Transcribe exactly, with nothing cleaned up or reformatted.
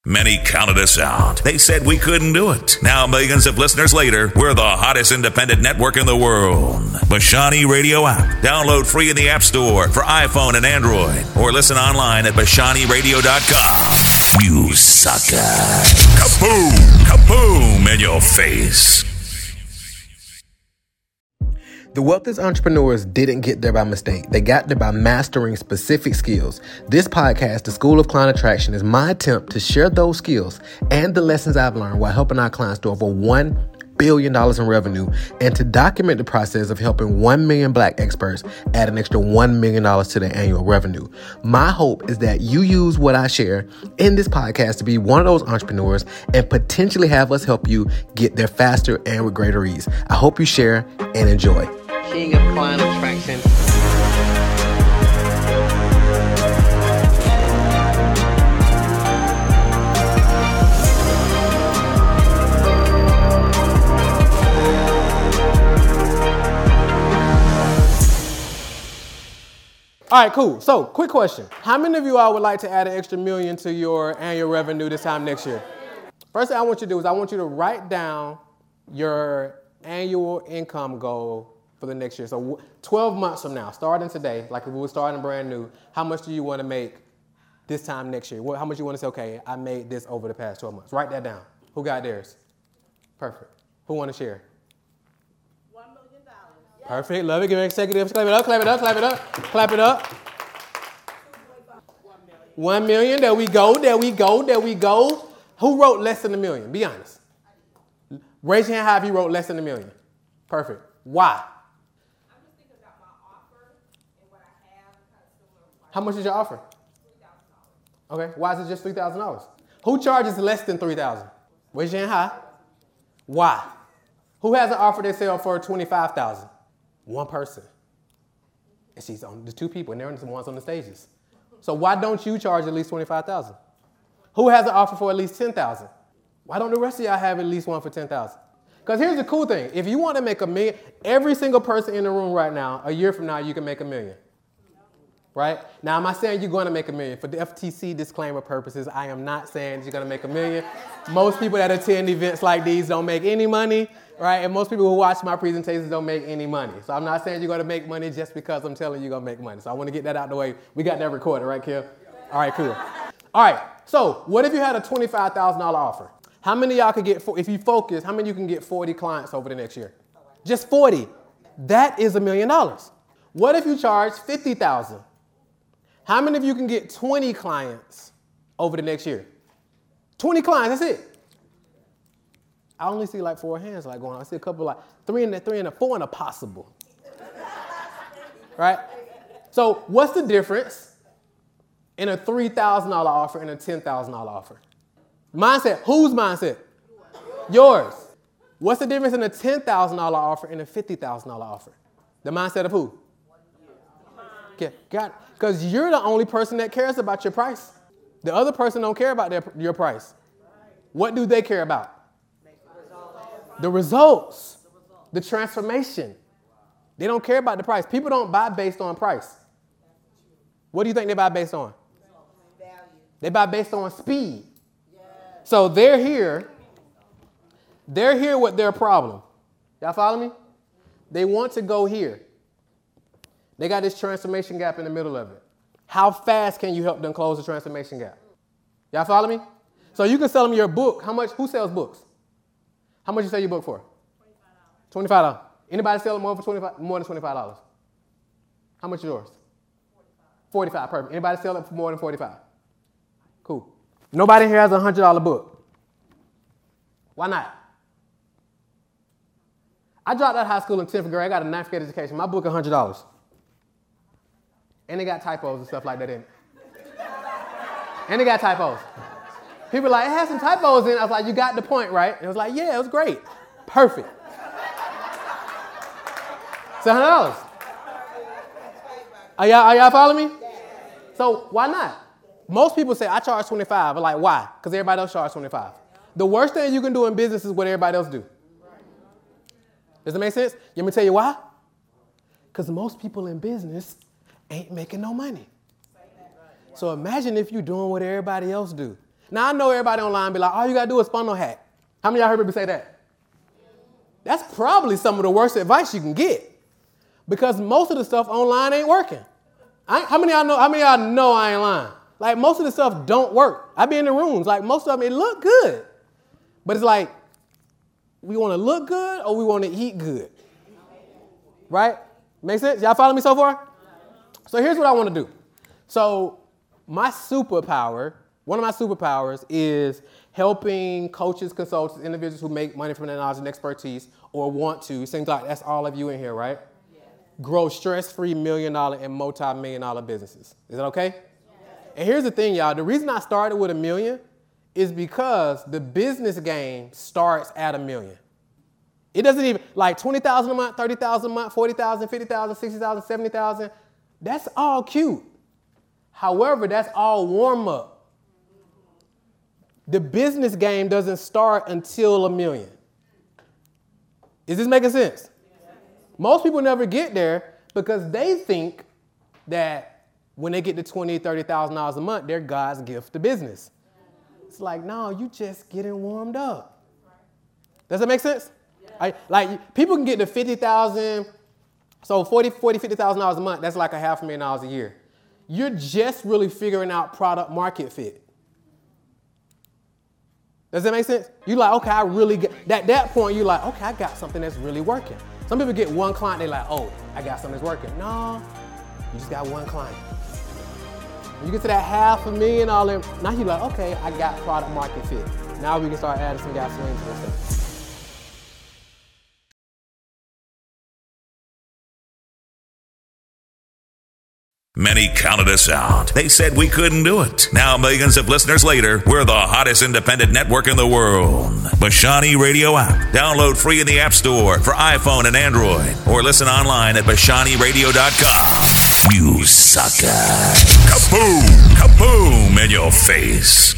Many counted us out. They said we couldn't do it. Now, millions of listeners later, we're the hottest independent network in the world. Bashani Radio app. Download free in the App Store for iPhone and Android. Or listen online at bashani radio dot com. You sucker. Kaboom! Kaboom in your face. The wealthiest entrepreneurs didn't get there by mistake. They got there by mastering specific skills. This podcast, The School of Client Attraction, is my attempt to share those skills and the lessons I've learned while helping our clients to over one billion dollars in revenue and to document the process of helping one million black experts add an extra one million dollars to their annual revenue. My hope is that you use what I share in this podcast to be one of those entrepreneurs and potentially have us help you get there faster and with greater ease. I hope you share and enjoy. King of Client Attraction. All right, cool. So, quick question. How many of you all would like to add an extra million to your annual revenue this time next year? First thing I want you to do is I want you to write down your annual income goal for the next year. So twelve months from now, starting today, like if we were starting brand new, how much do you want to make this time next year? How much you want to say, okay, I made this over the past twelve months? Write that down. Who got theirs? Perfect. Who want to share? One million dollars. Perfect. Love it. Give executives. Clap it up, clap it up, clap it up, clap it up. One million. There we go, there we go, there we go. Who wrote less than a million? Be honest. Raise your hand high if you wrote less than a million. Perfect. Why? How much is your offer? three thousand dollars. Okay, why is it just three thousand dollars? Who charges less than three thousand dollars? Raise your hand high. Why? Who has an offer they sell for twenty-five thousand dollars? One person. And she's on the two people, and they're the ones on the stages. So why don't you charge at least twenty-five thousand dollars? Who has an offer for at least ten thousand dollars? Why don't the rest of y'all have at least one for ten thousand dollars? Because here's the cool thing. If you want to make a million, every single person in the room right now, a year from now, you can make a million. Right? Now, am I saying you're going to make a million? For the F T C disclaimer purposes, I am not saying you're going to make a million. Most people that attend events like these don't make any money, right? And most people who watch my presentations don't make any money. So I'm not saying you're going to make money just because I'm telling you you're going to make money. So I want to get that out of the way. We got that recorded, right, Kim? All right, cool. All right, so what if you had a twenty-five thousand dollars offer? How many of y'all could get, if you focus, how many you can get forty clients over the next year? Just forty. That is a million dollars. What if you charge fifty thousand dollars? How many of you can get twenty clients over the next year? twenty clients, that's it. I only see like four hands like going on. I see a couple like three and a, three and a four and a possible. Right? So what's the difference in a three thousand dollars offer and a ten thousand dollars offer? Mindset. Whose mindset? Yours. What's the difference in a ten thousand dollars offer and a fifty thousand dollars offer? The mindset of who? Okay, got it. Because you're the only person that cares about your price. The other person don't care about their, your price. What do they care about? The results. The transformation. They don't care about the price. People don't buy based on price. What do you think they buy based on? They buy based on speed. So they're here. They're here with their problem. Y'all follow me? They want to go here. They got this transformation gap in the middle of it. How fast can you help them close the transformation gap? Y'all follow me? So you can sell them your book. How much? Who sells books? How much you sell your book for? twenty-five dollars. Anybody sell it more for twenty-five? More than twenty-five dollars? How much is yours? forty-five. Perfect. Anybody sell it for more than forty-five? Cool. Nobody here has a one hundred dollars book. Why not? I dropped out of high school in tenth grade. I got a ninth grade education. My book one hundred dollars. And they got typos and stuff like that in it. And they got typos. People are like, it has some typos in it. I was like, you got the point, right? And it was like, yeah, it was great. Perfect. It's one hundred dollars. Are y'all, are y'all following me? So why not? Most people say, I charge twenty-five dollars. I'm like, why? Because everybody else charges twenty-five dollars. The worst thing you can do in business is what everybody else do. Does it make sense? Let me tell you why. Because most people in business ain't making no money. So imagine if you're doing what everybody else do. Now, I know everybody online be like, all you got to do is funnel hack. How many of y'all heard me say that? That's probably some of the worst advice you can get because most of the stuff online ain't working. I, how many of y'all know, how many of y'all know I ain't lying? Like, most of the stuff don't work. I be in the rooms. Like, most of them, it look good. But it's like, we want to look good or we want to eat good. Right? Make sense? Y'all follow me so far? So here's what I want to do. So my superpower, one of my superpowers is helping coaches, consultants, individuals who make money from their knowledge and expertise or want to. It seems like that's all of you in here, right? Yeah. Grow stress-free million dollar and multi-million dollar businesses. Is that okay? Yeah. And here's the thing, y'all. The reason I started with a million is because the business game starts at a million. It doesn't even, like twenty thousand a month, thirty thousand a month, forty thousand, fifty thousand, sixty thousand, seventy thousand. That's all cute. However, that's all warm up. The business game doesn't start until a million. Is this making sense? Most people never get there because they think that when they get to twenty thousand dollars, thirty thousand dollars a month, they're God's gift to business. It's like, no, you just getting warmed up. Does that make sense? I, like people can get to fifty thousand dollars, so forty, forty, fifty thousand dollars a month, that's like a half a million dollars a year. You're just really figuring out product market fit. Does that make sense? You're like, okay, I really get, at that point, you're like, okay, I got something that's really working. Some people get one client, they're like, oh, I got something that's working. No, you just got one client. When you get to that half a million all in, now you're like, okay, I got product market fit. Now we can start adding some gasoline to this thing. Many counted us out. They said we couldn't do it. Now, millions of listeners later, we're the hottest independent network in the world. Bashani Radio app. Download free in the App Store for iPhone and Android. Or listen online at bashani radio dot com. You sucker. Kaboom! Kaboom in your face.